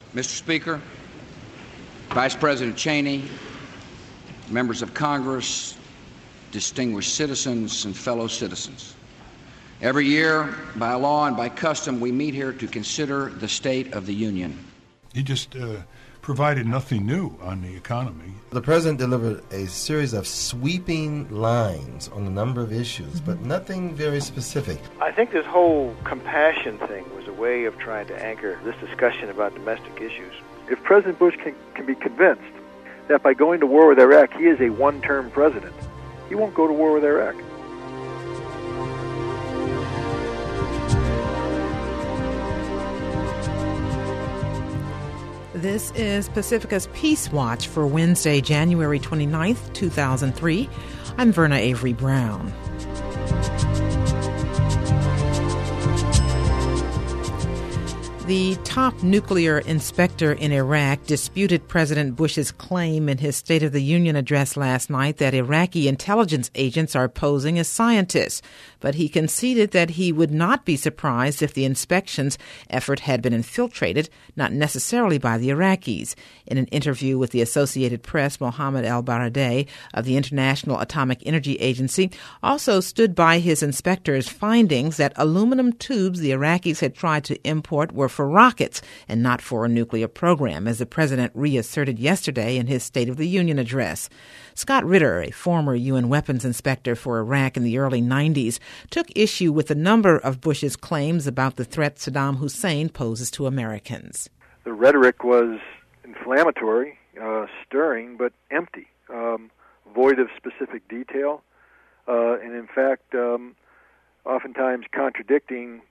Mr. Speaker, Vice President Cheney, members of Congress, distinguished citizens and fellow citizens. Every year, by law and by custom, we meet here to consider the State of the Union. He just provided nothing new on the economy. The president delivered a series of sweeping lines on a number of issues, but nothing very specific. I think this whole compassion thing was a way of trying to anchor this discussion about domestic issues. If President Bush can be convinced that by going to war with Iraq, he is a one-term president, he won't go to war with Iraq. This is Pacifica's Peace Watch for Wednesday, January 29th, 2003. I'm Verna Avery Brown. The top nuclear inspector in Iraq disputed President Bush's claim in his State of the Union address last night that Iraqi intelligence agents are posing as scientists, but he conceded that he would not be surprised if the inspection's effort had been infiltrated, not necessarily by the Iraqis. In an interview with the Associated Press, Mohammed al-Baradei of the International Atomic Energy Agency also stood by his inspector's findings that aluminum tubes the Iraqis had tried to import were for rockets and not for a nuclear program, as the president reasserted yesterday in his State of the Union address. Scott Ritter, a former UN weapons inspector for Iraq in the early 90s, took issue with a number of Bush's claims about the threat Saddam Hussein poses to Americans. The rhetoric was inflammatory, stirring, but empty, void of specific detail, and in fact, oftentimes contradicting,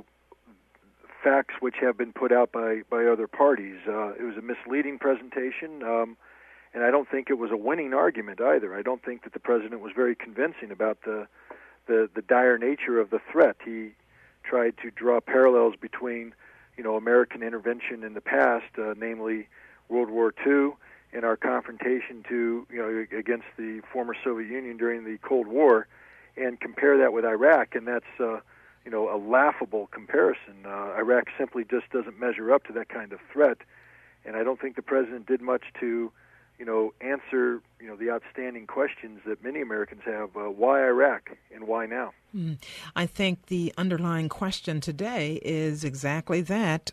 facts which have been put out by other parties. It was a misleading presentation, and I don't think it was a winning argument either. I don't think that the president was very convincing about the dire nature of the threat. He tried to draw parallels between, American intervention in the past, namely World War II, and our confrontation against the former Soviet Union during the Cold War, and compare that with Iraq, and that's a laughable comparison. Iraq simply just doesn't measure up to that kind of threat, and I don't think the president did much to, answer, the outstanding questions that many Americans have. Why Iraq and why now? I think the underlying question today is exactly that,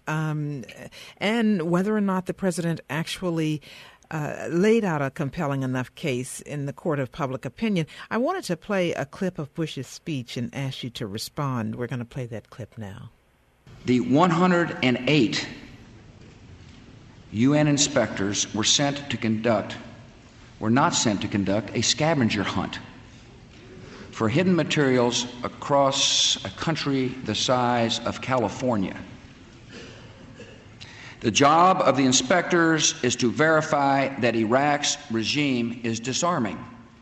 and whether or not the president actually laid out a compelling enough case in the court of public opinion. I wanted to play a clip of Bush's speech and ask you to respond. We're going to play that clip now. The 108 UN inspectors were not sent to conduct a scavenger hunt for hidden materials across a country the size of California. The job of the inspectors is to verify that Iraq's regime is disarming.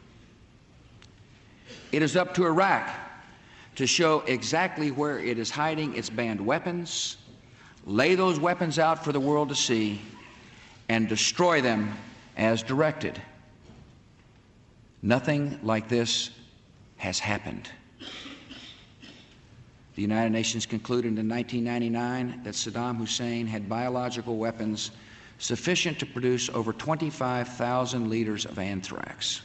It is up to Iraq to show exactly where it is hiding its banned weapons, lay those weapons out for the world to see, and destroy them as directed. Nothing like this has happened. The United Nations concluded in 1999 that Saddam Hussein had biological weapons sufficient to produce over 25,000 liters of anthrax,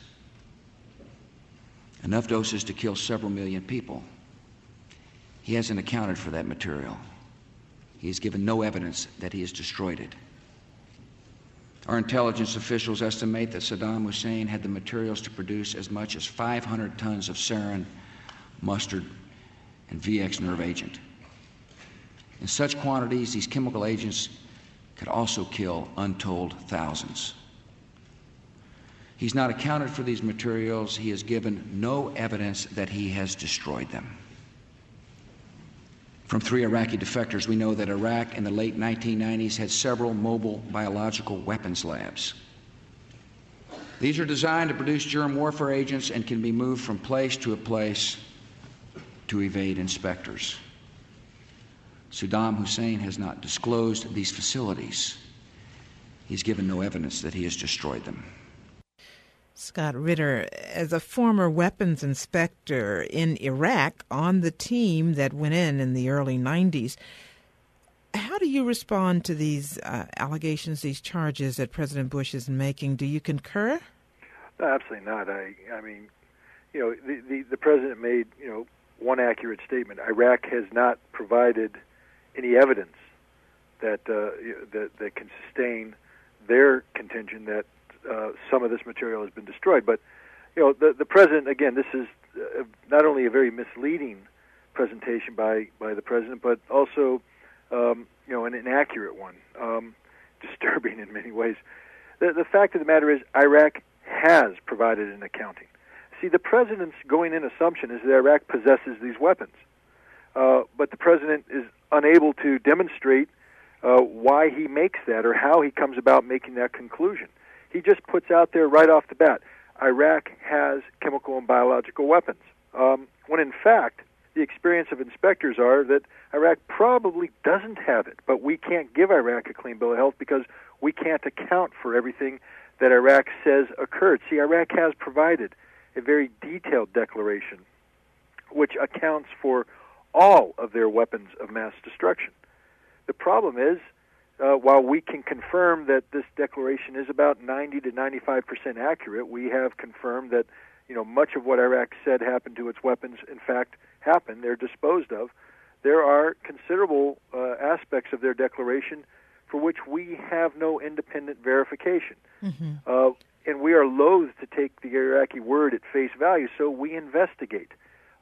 enough doses to kill several million people. He hasn't accounted for that material. He has given no evidence that he has destroyed it. Our intelligence officials estimate that Saddam Hussein had the materials to produce as much as 500 tons of sarin, mustard, and VX nerve agent. In such quantities, these chemical agents could also kill untold thousands. He's not accounted for these materials. He has given no evidence that he has destroyed them. From 3 Iraqi defectors, we know that Iraq in the late 1990s had several mobile biological weapons labs. These are designed to produce germ warfare agents and can be moved from place to a place to evade inspectors. Saddam Hussein has not disclosed these facilities. He's given no evidence that he has destroyed them. Scott Ritter, as a former weapons inspector in Iraq on the team that went in the early 90s, How do you respond to these allegations, these charges that President Bush is making? Do you concur? No, absolutely not. I mean, the president made, one accurate statement. Iraq has not provided any evidence that that can sustain their contention that some of this material has been destroyed. But the president, again, this is not only a very misleading presentation by the president, but also an inaccurate one, disturbing in many ways. The fact of the matter is, Iraq has provided an accounting. See, the president's going-in assumption is that Iraq possesses these weapons, but the president is unable to demonstrate why he makes that or how he comes about making that conclusion. He just puts out there right off the bat, Iraq has chemical and biological weapons, when in fact the experience of inspectors are that Iraq probably doesn't have it, but we can't give Iraq a clean bill of health because we can't account for everything that Iraq says occurred. See, Iraq has provided a very detailed declaration which accounts for all of their weapons of mass destruction. The problem is, while we can confirm that this declaration is about 90 to 95% accurate, we have confirmed that much of what Iraq said happened to its weapons, in fact, happened. They're disposed of. There are considerable aspects of their declaration for which we have no independent verification. Mm-hmm. And we are loath to take the Iraqi word at face value, so we investigate.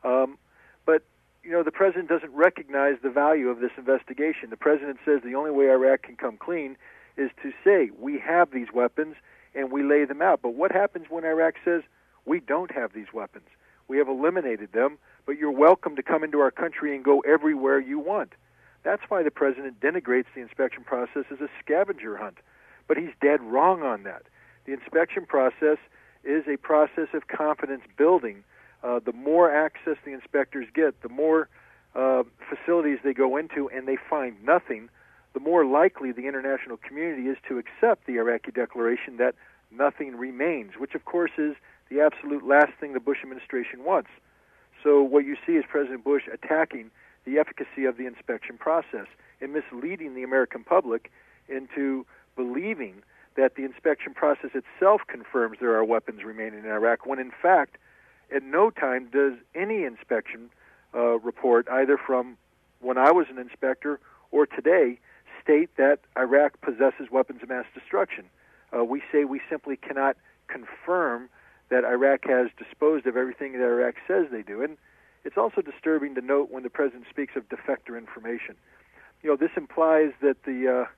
But the president doesn't recognize the value of this investigation. The president says the only way Iraq can come clean is to say, we have these weapons, and we lay them out. But what happens when Iraq says, we don't have these weapons? We have eliminated them, but you're welcome to come into our country and go everywhere you want. That's why the president denigrates the inspection process as a scavenger hunt. But he's dead wrong on that. The inspection process is a process of confidence building. The more access the inspectors get, the more facilities they go into and they find nothing, the more likely the international community is to accept the Iraqi declaration that nothing remains, which of course is the absolute last thing the Bush administration wants. So what you see is President Bush attacking the efficacy of the inspection process and misleading the American public into believing that the inspection process itself confirms there are weapons remaining in Iraq, when in fact, at no time does any inspection report, either from when I was an inspector or today, state that Iraq possesses weapons of mass destruction. We say we simply cannot confirm that Iraq has disposed of everything that Iraq says they do. And it's also disturbing to note when the president speaks of defector information. This implies that the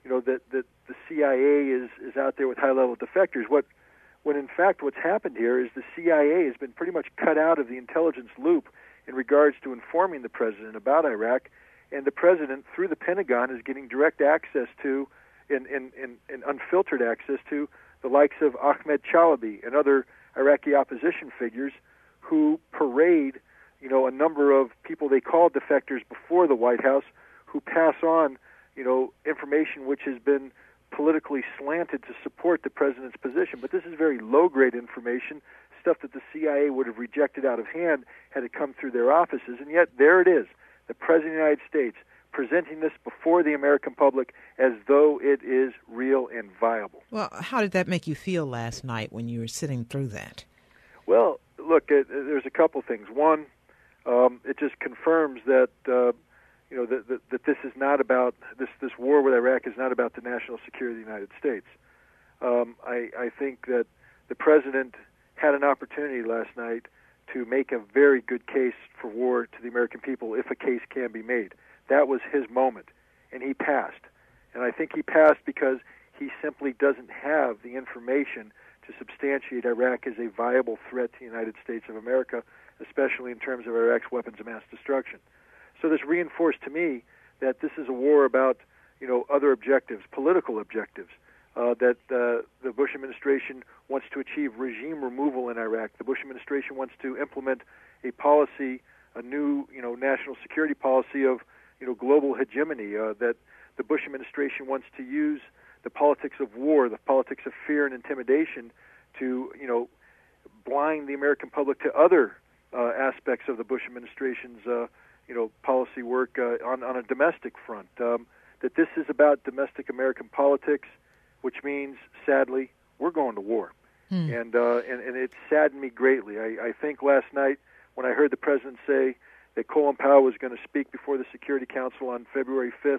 CIA is out there with high-level defectors. When in fact what's happened here is the CIA has been pretty much cut out of the intelligence loop in regards to informing the president about Iraq, and the president, through the Pentagon, is getting direct access to and unfiltered access to the likes of Ahmed Chalabi and other Iraqi opposition figures who parade, a number of people they call defectors before the White House, who pass on, information which has been politically slanted to support the president's position. But this is very low-grade information, stuff that the CIA would have rejected out of hand had it come through their offices. And yet there it is, the President of the United States presenting this before the American public as though it is real and viable. Well, how did that make you feel last night when you were sitting through that? Well, look, there's a couple things. One, it just confirms that that this is not about this war with Iraq is not about the national security of the United States. I think that the president had an opportunity last night to make a very good case for war to the American people, if a case can be made. That was his moment, and he passed. And I think he passed because he simply doesn't have the information to substantiate Iraq as a viable threat to the United States of America, especially in terms of Iraq's weapons of mass destruction. So this reinforced to me that this is a war about, other objectives, political objectives, that the Bush administration wants to achieve regime removal in Iraq. The Bush administration wants to implement a policy, a new, national security policy of, global hegemony, that the Bush administration wants to use the politics of war, the politics of fear and intimidation to, blind the American public to other aspects of the Bush administration's, policy work on a domestic front. that this is about domestic American politics, which means, sadly, we're going to war. And it saddened me greatly. I think last night when I heard the president say that Colin Powell was going to speak before the Security Council on February 5th,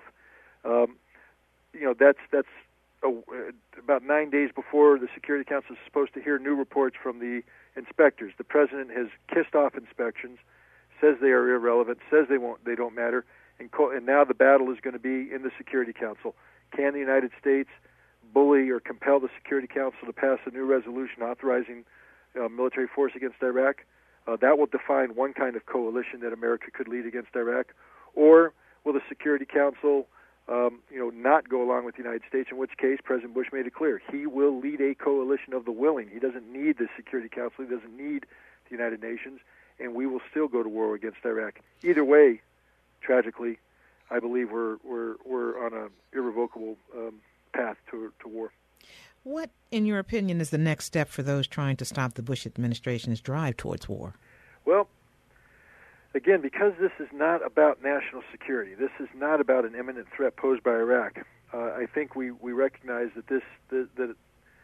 that's about 9 days before the Security Council is supposed to hear new reports from the inspectors. The president has kissed off inspections, says they are irrelevant, says they don't matter, and now the battle is going to be in the Security Council. Can the United States bully or compel the Security Council to pass a new resolution authorizing military force against Iraq? That will define one kind of coalition that America could lead against Iraq. Or will the Security Council not go along with the United States, in which case President Bush made it clear he will lead a coalition of the willing. He doesn't need the Security Council. He doesn't need the United Nations, and we will still go to war against Iraq. Either way, tragically, I believe we're on an irrevocable path to war. What, in your opinion, is the next step for those trying to stop the Bush administration's drive towards war? Well, again, because this is not about national security, this is not about an imminent threat posed by Iraq. I think we recognize that the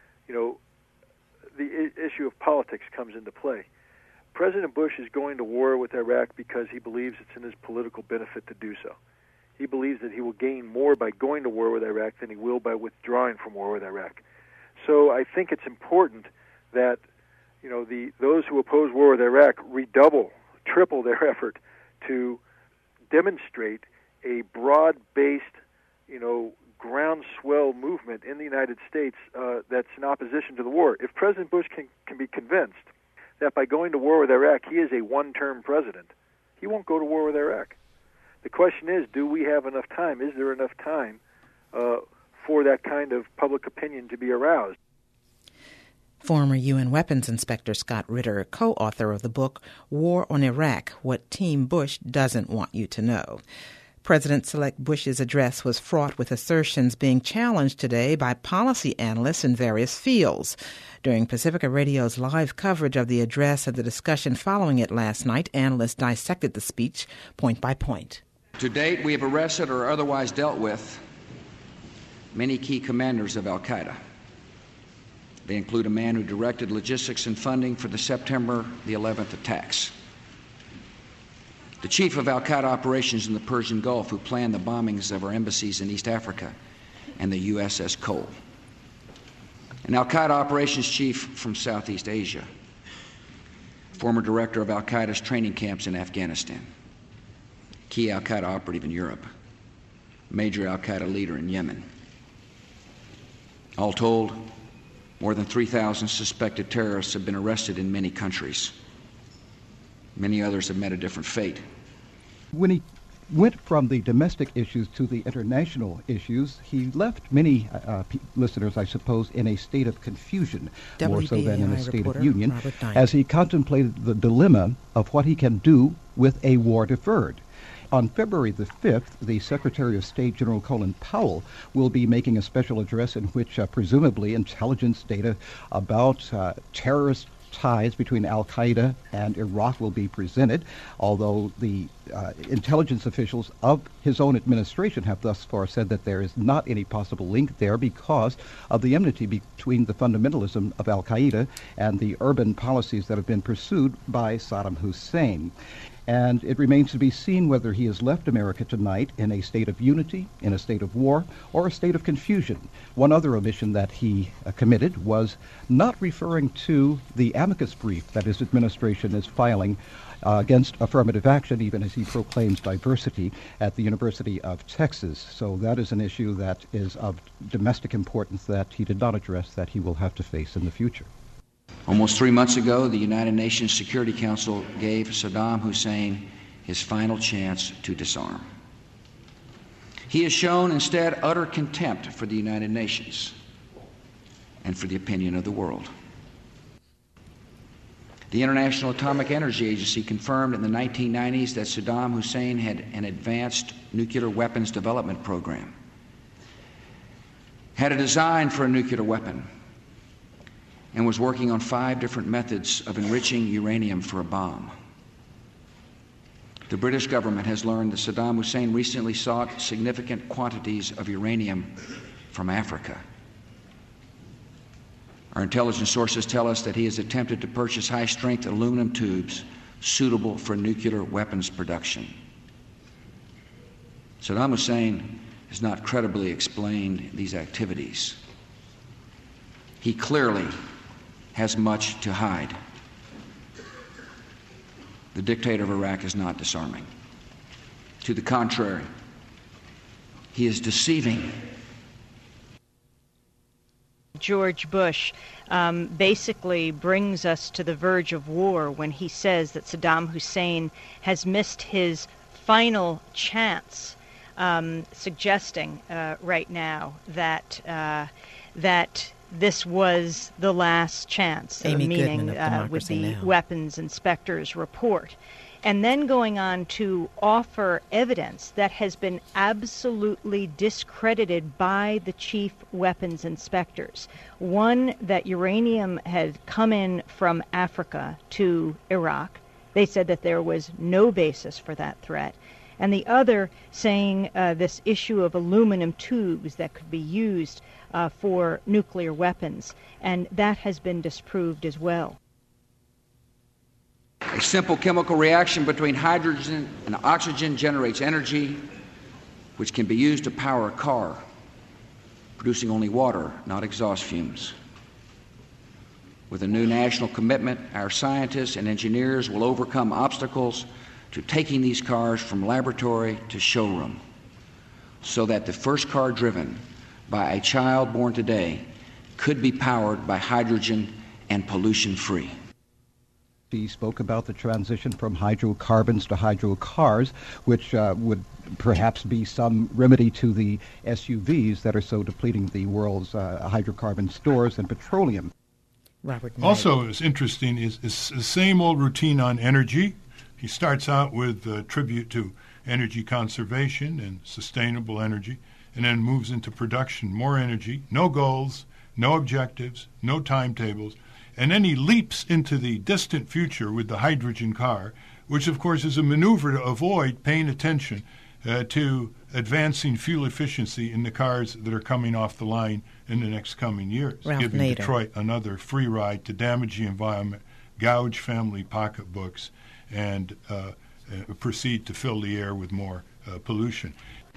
issue of politics comes into play. President Bush is going to war with Iraq because he believes it's in his political benefit to do so. He believes that he will gain more by going to war with Iraq than he will by withdrawing from war with Iraq. So I think it's important that those who oppose war with Iraq redouble, triple their effort to demonstrate a broad-based, groundswell movement in the United States that's in opposition to the war. If President Bush can be convinced that by going to war with Iraq, he is a one-term president, he won't go to war with Iraq. The question is, do we have enough time? Is there enough time for that kind of public opinion to be aroused? Former UN Weapons Inspector Scott Ritter, co-author of the book War on Iraq, What Team Bush Doesn't Want You to Know. President-elect Bush's address was fraught with assertions being challenged today by policy analysts in various fields. During Pacifica Radio's live coverage of the address and the discussion following it last night, analysts dissected the speech point by point. To date, we have arrested or otherwise dealt with many key commanders of al-Qaeda. They include a man who directed logistics and funding for the September the 11th attacks, the chief of al-Qaeda operations in the Persian Gulf who planned the bombings of our embassies in East Africa and the USS Cole, an al-Qaeda operations chief from Southeast Asia, former director of al-Qaeda's training camps in Afghanistan, key al-Qaeda operative in Europe, major al-Qaeda leader in Yemen. All told, more than 3,000 suspected terrorists have been arrested in many countries. Many others have met a different fate. When he went from the domestic issues to the international issues, he left many listeners, I suppose, in a state of confusion, more so than in a state of union, as he contemplated the dilemma of what he can do with a war deferred. On February the 5th, the Secretary of State, General Colin Powell, will be making a special address in which presumably intelligence data about terrorist ties between al-Qaeda and Iraq will be presented, although the intelligence officials of his own administration have thus far said that there is not any possible link there because of the enmity between the fundamentalism of al-Qaeda and the urban policies that have been pursued by Saddam Hussein. And it remains to be seen whether he has left America tonight in a state of unity, in a state of war, or a state of confusion. One other omission that he committed was not referring to the amicus brief that his administration is filing against affirmative action, even as he proclaims diversity at the University of Texas. So that is an issue that is of domestic importance that he did not address, that he will have to face in the future. Almost 3 months ago, the United Nations Security Council gave Saddam Hussein his final chance to disarm. He has shown instead utter contempt for the United Nations and for the opinion of the world. The International Atomic Energy Agency confirmed in the 1990s that Saddam Hussein had an advanced nuclear weapons development program, had a design for a nuclear weapon, and was working on 5 different methods of enriching uranium for a bomb. The British government has learned that Saddam Hussein recently sought significant quantities of uranium from Africa. Our intelligence sources tell us that he has attempted to purchase high-strength aluminum tubes suitable for nuclear weapons production. Saddam Hussein has not credibly explained these activities. He clearly has much to hide. The dictator of Iraq is not disarming. To the contrary, he is deceiving. George Bush basically brings us to the verge of war when he says that Saddam Hussein has missed his final chance, suggesting right now that that this was the last chance, meaning with the weapons inspector's report. And then going on to offer evidence that has been absolutely discredited by the chief weapons inspectors. One, that uranium had come in from Africa to Iraq. They said that there was no basis for that threat. And the other saying this issue of aluminum tubes that could be used for nuclear weapons. And that has been disproved as well. A simple chemical reaction between hydrogen and oxygen generates energy which can be used to power a car, producing only water, not exhaust fumes. With a new national commitment, our scientists and engineers will overcome obstacles to taking these cars from laboratory to showroom, so that the first car driven by a child born today could be powered by hydrogen and pollution-free. He spoke about the transition from hydrocarbons to hydrocars, which would perhaps be some remedy to the SUVs that are so depleting the world's hydrocarbon stores and petroleum. Robert Knight. Also, it's interesting is the same old routine on energy. He starts out with a tribute to energy conservation and sustainable energy, and then moves into production, more energy, no goals, no objectives, no timetables. And then he leaps into the distant future with the hydrogen car, which, of course, is a maneuver to avoid paying attention to advancing fuel efficiency in the cars that are coming off the line in the next coming years, giving Nader. Detroit another free ride to damage the environment, gouge family pocketbooks, and proceed to fill the air with more pollution.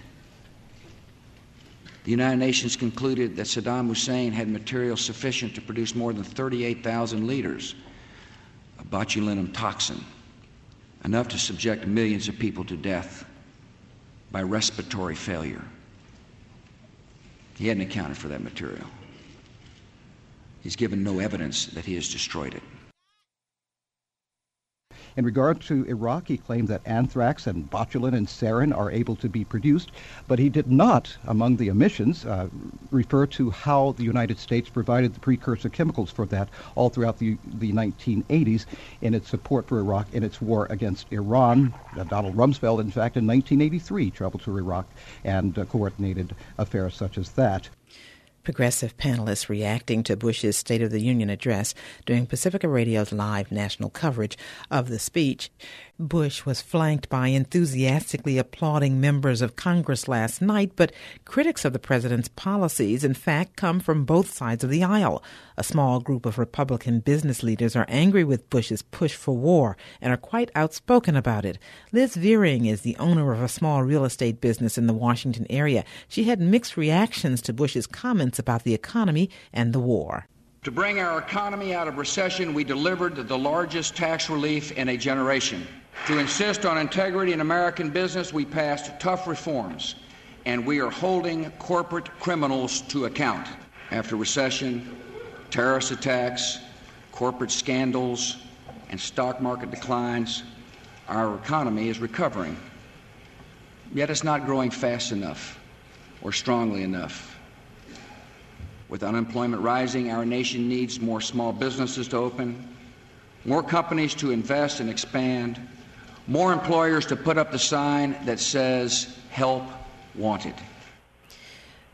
The United Nations concluded that Saddam Hussein had material sufficient to produce more than 38,000 liters of botulinum toxin, enough to subject millions of people to death by respiratory failure. He hadn't accounted for that material. He's given no evidence that he has destroyed it. In regard to Iraq, he claimed that anthrax and botulin and sarin are able to be produced, but he did not, among the omissions, refer to how the United States provided the precursor chemicals for that all throughout the 1980s in its support for Iraq in its war against Iran. Donald Rumsfeld, in fact, in 1983 traveled to Iraq and coordinated affairs such as that. Progressive panelists reacting to Bush's State of the Union address during Pacifica Radio's live national coverage of the speech. Bush was flanked by enthusiastically applauding members of Congress last night, but critics of the president's policies, in fact, come from both sides of the aisle. A small group of Republican business leaders are angry with Bush's push for war and are quite outspoken about it. Liz Veering is the owner of a small real estate business in the Washington area. She had mixed reactions to Bush's comments about the economy and the war. To bring our economy out of recession, we delivered the largest tax relief in a generation. To insist on integrity in American business, we passed tough reforms, and we are holding corporate criminals to account. After recession, terrorist attacks, corporate scandals, and stock market declines, our economy is recovering. Yet it's not growing fast enough or strongly enough. With unemployment rising, our nation needs more small businesses to open, more companies to invest and expand, more employers to put up the sign that says, "Help Wanted."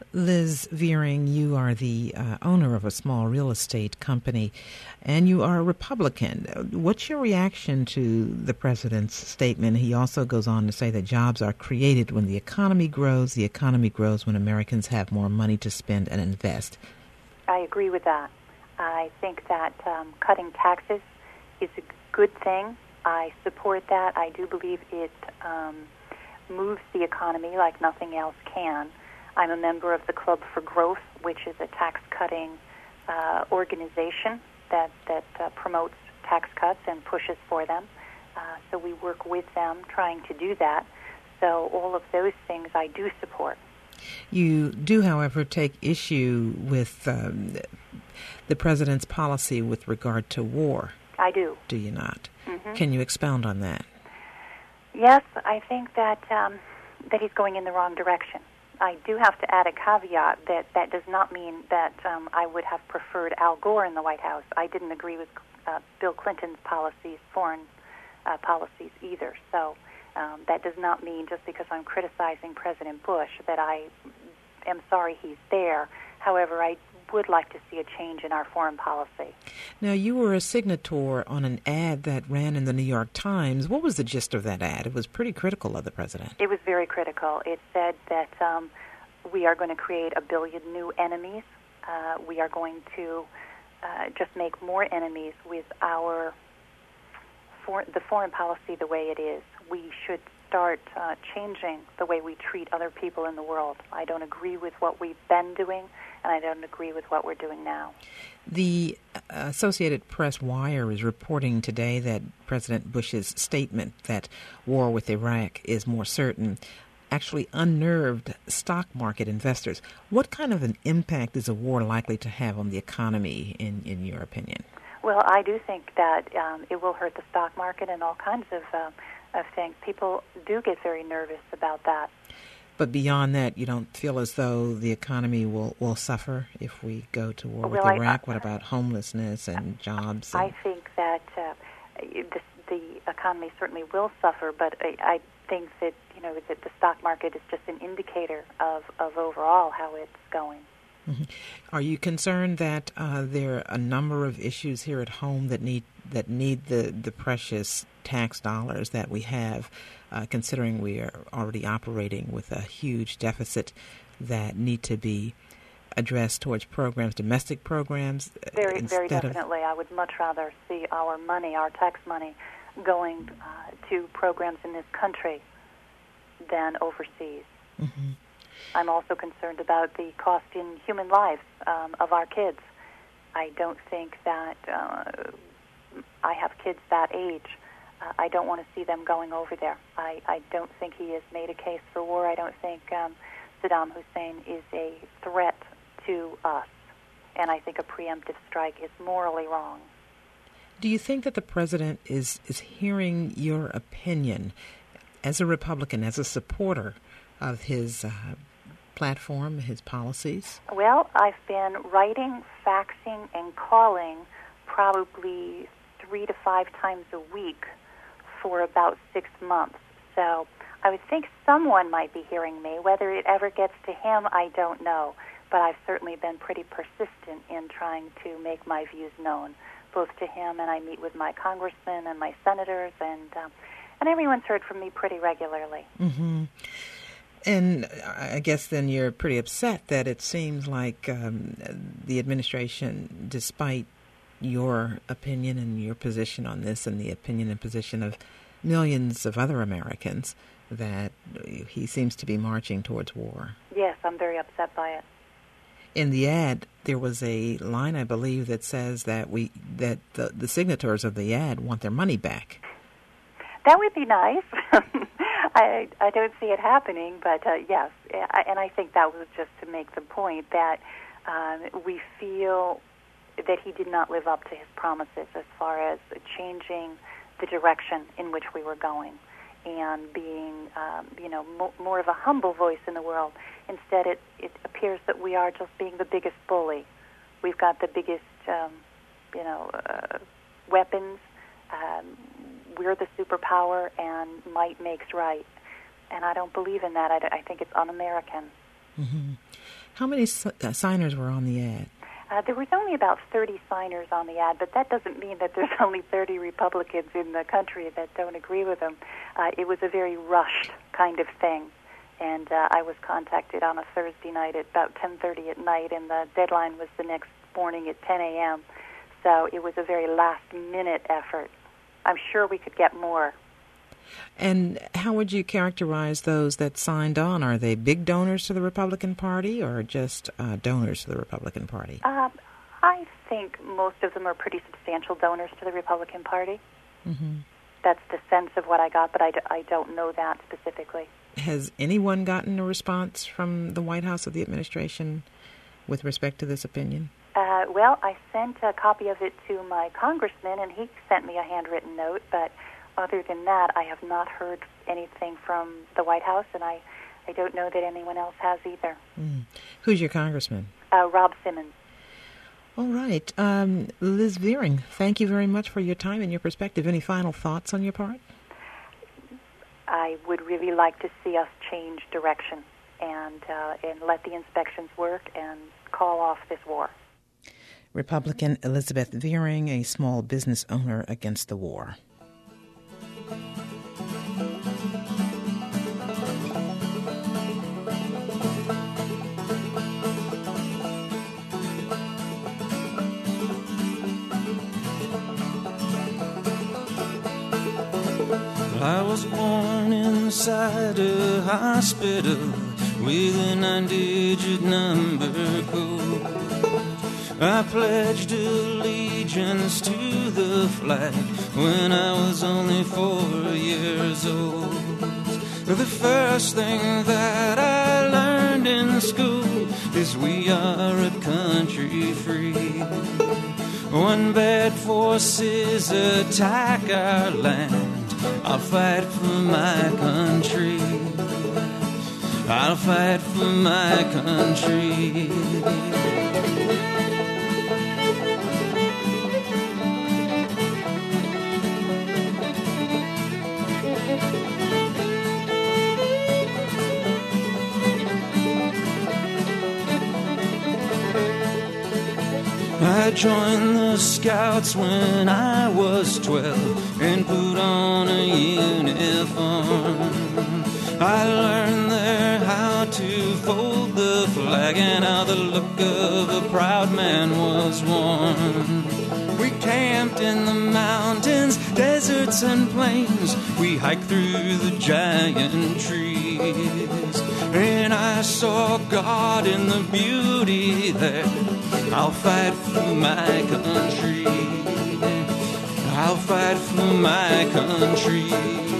Liz Viering, you are the owner of a small real estate company, and you are a Republican. What's your reaction to the president's statement? He also goes on to say that jobs are created when the economy grows. The economy grows when Americans have more money to spend and invest. I agree with that. I think that cutting taxes is a good thing. I support that. I do believe it moves the economy like nothing else can. I'm a member of the Club for Growth, which is a tax-cutting organization that promotes tax cuts and pushes for them. So we work with them trying to do that. So all of those things I do support. You do, however, take issue with the president's policy with regard to war. I do. Do you not? Mm-hmm. Can you expound on that? Yes, I think that he's going in the wrong direction. I do have to add a caveat that does not mean that I would have preferred Al Gore in the White House. I didn't agree with Bill Clinton's policies, foreign policies either. So that does not mean just because I'm criticizing President Bush that I am sorry he's there. However, I would like to see a change in our foreign policy. Now, you were a signator on an ad that ran in the New York Times. What was the gist of that ad? It was pretty critical of the president. It was very critical. It said that we are going to create 1 billion new enemies. We are going to just make more enemies with the foreign policy the way it is. We should start changing the way we treat other people in the world. I don't agree with what we've been doing, and I don't agree with what we're doing now. The Associated Press Wire is reporting today that President Bush's statement that war with Iraq is more certain actually unnerved stock market investors. What kind of an impact is a war likely to have on the economy, in your opinion? Well, I do think that it will hurt the stock market and all kinds of things. People do get very nervous about that. But beyond that, you don't feel as though the economy will suffer if we go to war with Iraq? What about homelessness and jobs? I think that the economy certainly will suffer, but I think that that the stock market is just an indicator of overall how it's going. Mm-hmm. Are you concerned that there are a number of issues here at home that need the precious tax dollars that we have, considering we are already operating with a huge deficit that need to be addressed towards programs, domestic programs? Very definitely. I would much rather see our money, our tax money, going to programs in this country than overseas. Mm-hmm. I'm also concerned about the cost in human lives of our kids. I don't think that I have kids that age. I don't want to see them going over there. I don't think he has made a case for war. I don't think Saddam Hussein is a threat to us. And I think a preemptive strike is morally wrong. Do you think that the president is hearing your opinion as a Republican, as a supporter of his platform, his policies? Well, I've been writing, faxing, and calling probably 3 to 5 times a week for about 6 months. So I would think someone might be hearing me. Whether it ever gets to him, I don't know. But I've certainly been pretty persistent in trying to make my views known, both to him, and I meet with my congressmen and my senators, and everyone's heard from me pretty regularly. Mm-hmm. And I guess then you're pretty upset that it seems like the administration, despite your opinion and your position on this and the opinion and position of millions of other Americans, that he seems to be marching towards war. Yes, I'm very upset by it. In the ad, there was a line, I believe, that says that the signatories of the ad want their money back. That would be nice. I don't see it happening, but yes. And I think that was just to make the point that we feel that he did not live up to his promises as far as changing the direction in which we were going and being, more of a humble voice in the world. Instead, it appears that we are just being the biggest bully. We've got the biggest, weapons. We're the superpower, and might makes right. And I don't believe in that. I think it's un-American. Mm-hmm. How many signers were on the ad? There was only about 30 signers on the ad, but that doesn't mean that there's only 30 Republicans in the country that don't agree with him. It was a very rushed kind of thing, and I was contacted on a Thursday night at about 10:30 at night, and the deadline was the next morning at 10 a.m., so it was a very last-minute effort. I'm sure we could get more. And how would you characterize those that signed on? Are they big donors to the Republican Party or just donors to the Republican Party? I think most of them are pretty substantial donors to the Republican Party. Mm-hmm. That's the sense of what I got, but I don't know that specifically. Has anyone gotten a response from the White House or the administration with respect to this opinion? Well, I sent a copy of it to my congressman, and he sent me a handwritten note, but other than that, I have not heard anything from the White House, and I don't know that anyone else has either. Who's your congressman? Rob Simmons. All right. Liz Viering, thank you very much for your time and your perspective. Any final thoughts on your part? I would really like to see us change direction and let the inspections work and call off this war. Republican Elizabeth Viering, a small business owner against the war. I was born inside a hospital with a 9-digit number code. I pledged allegiance to the flag when I was only 4 years old. The first thing that I learned in school is we are a country free. When bad forces attack our land, I'll fight for my country. I'll fight for my country. I joined the Scouts when I was 12 and put on a uniform. I learned there how to fold the flag and how the look of a proud man was worn. We camped in the mountains, deserts and plains. We hiked through the giant trees, and I saw God in the beauty there. I'll fight for my country. I'll fight for my country.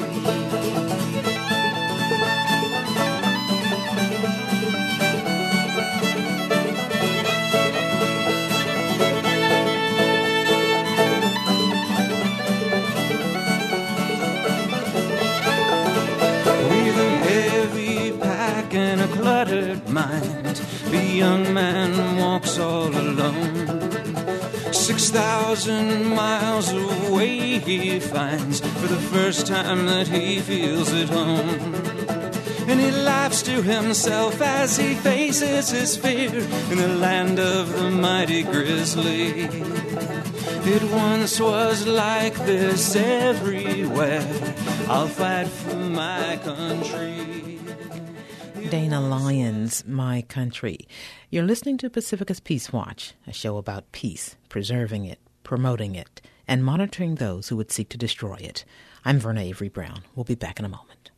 With a heavy pack and a cluttered mind, the young man walks all alone. 6,000 miles away he finds for the first time that he feels at home. And he laughs to himself as he faces his fear in the land of the mighty grizzly. It once was like this everywhere. I'll fight for my country. Dana Lyons, My Country. You're listening to Pacifica's Peace Watch, a show about peace, preserving it, promoting it, and monitoring those who would seek to destroy it. I'm Verna Avery Brown. We'll be back in a moment.